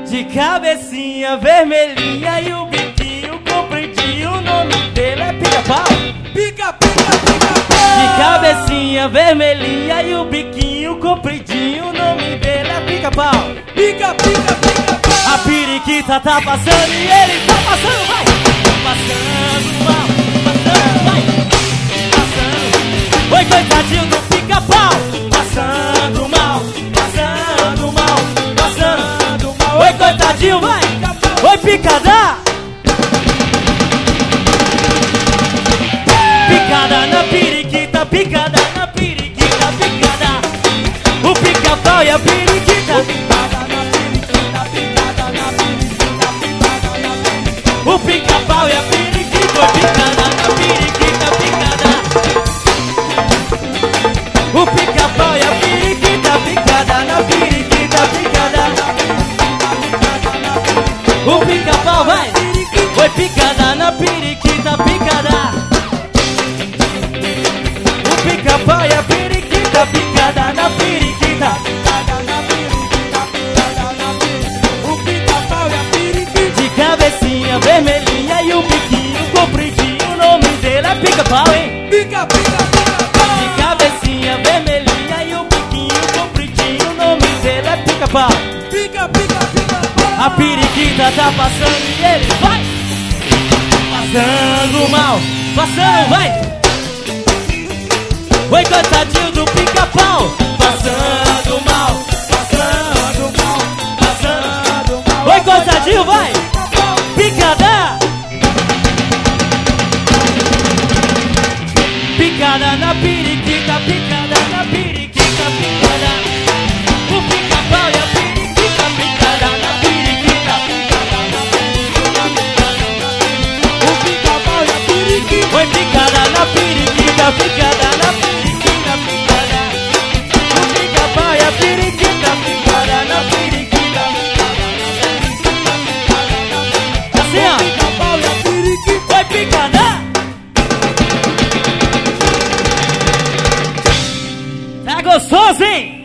De cabecinha vermelhinha e o biquinho compridinho, o nome dele é Pica-Pau. Pica, pica, pica, De cabecinha vermelhinha e o biquinho compridinho, o nome dele é Pica-Pau. pica, pica, pica, A periquita tá passando e ele tá passando, vai! Passando mal, passando, vai! Passando. Oi, coitadinho do Pica-Pau! Passando mal, passando mal, passando mal. Oi, coitadinho, vai! Oi, picada! Picada na periquita, picada na periquita, picada. O Pica-Pau e a periquita. O Pica-Pau e a periquita, picada na periquita, picada. O Pica-Pau e a periquita, picada na periquita, picada. O Pica-Pau vai, foi picada na periquita, picada. O Pica-Pau e a periquita, picada na periquita. O Pica-Pau e a periquita. De cabecinha vermelhinha e o biquinho compridinho, o nome dele é Pica-Pau, hein? Pica, pica, pica, De cabecinha vermelhinha e o biquinho compridinho, o nome dele é Pica-Pau. pica, pica, pica. A periquita tá passando e ele vai passando mal, passando, vai. Oi, coitadinho do Pica-Pau, passando mal, passando mal, passando mal. Oi, coitadinho, vai. Picada! Picada na periquita, picada na periquita, picada. O Pica-Pau e a periquita, picada na periquita, picada na periquita. O Pica-Pau e a periquita. Foi picada na periquita, picada na periquita, picada. O Pica-Pau e a periquita, picada na periquita. Assim, ó. Pica-Pau e a periquita. Foi picada. Tá gostoso, hein?